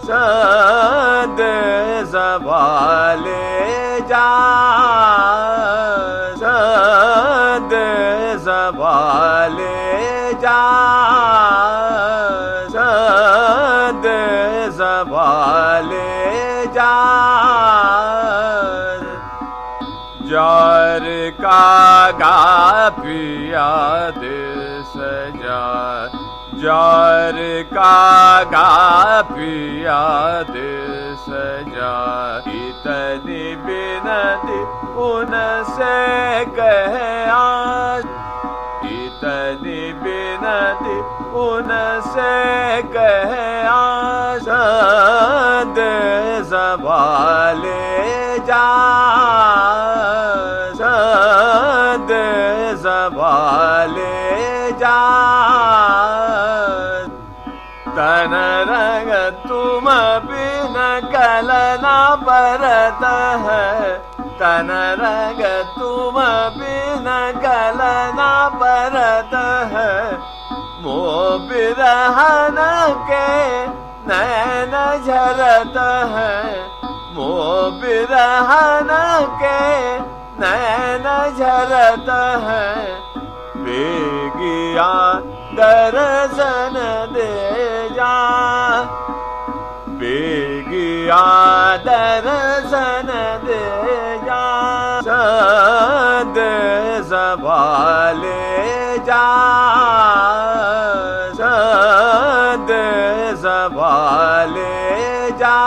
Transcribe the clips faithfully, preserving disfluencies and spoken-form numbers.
सद संभाले जा, सद संभाले जा, सद संभाले जा। जार का गा पिया दे सजा, जार का गा पिया दे सजा। इतनी बिनती उनसे कहे आज, इतनी बिनती उनसे कहे आज। सद संभाले जा, सद संभाले जा। तन रंग तुम बिन कलना परत है, तन रंग तुम बिन कलना परत है। मोह बिरहन के नैन झरत है, मोह बिरहन के नैन झरत है। बेगिया दर्शन दे जा, बेगिया दर्शन दे जा। सद संभाले जा, सद संभाले जा।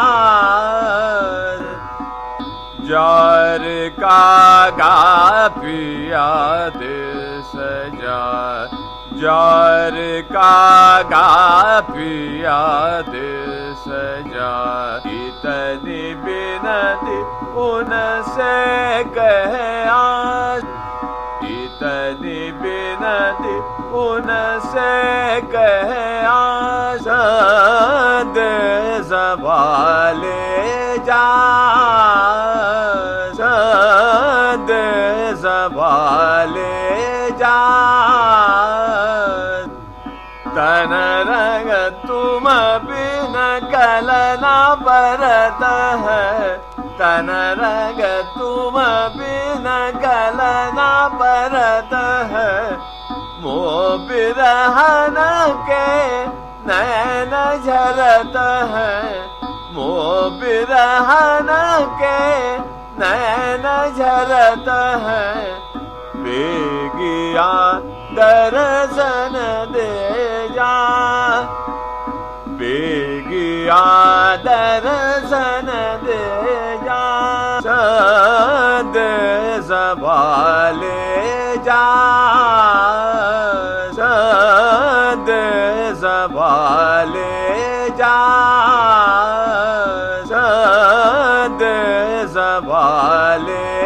जार का गा पिया दे सजा, जार का गा पिया दे सजा। इतनी बिनती उनसे कहे आज, इतनी बिनती उनसे कहे आज। सद संभाले जा, सद संभाले जा। तन रंग तुम बिन कलना परत है, तन रंग तुम बिन कलना परत है। मोह बिरहन के नैन झरत है, मोह बिरहन के नैन झरत है। बेगिया दर्शन दे जा, बेगिया दर्शन दे जा। सद संभाले जा, सद संभाले जा, सद संभाले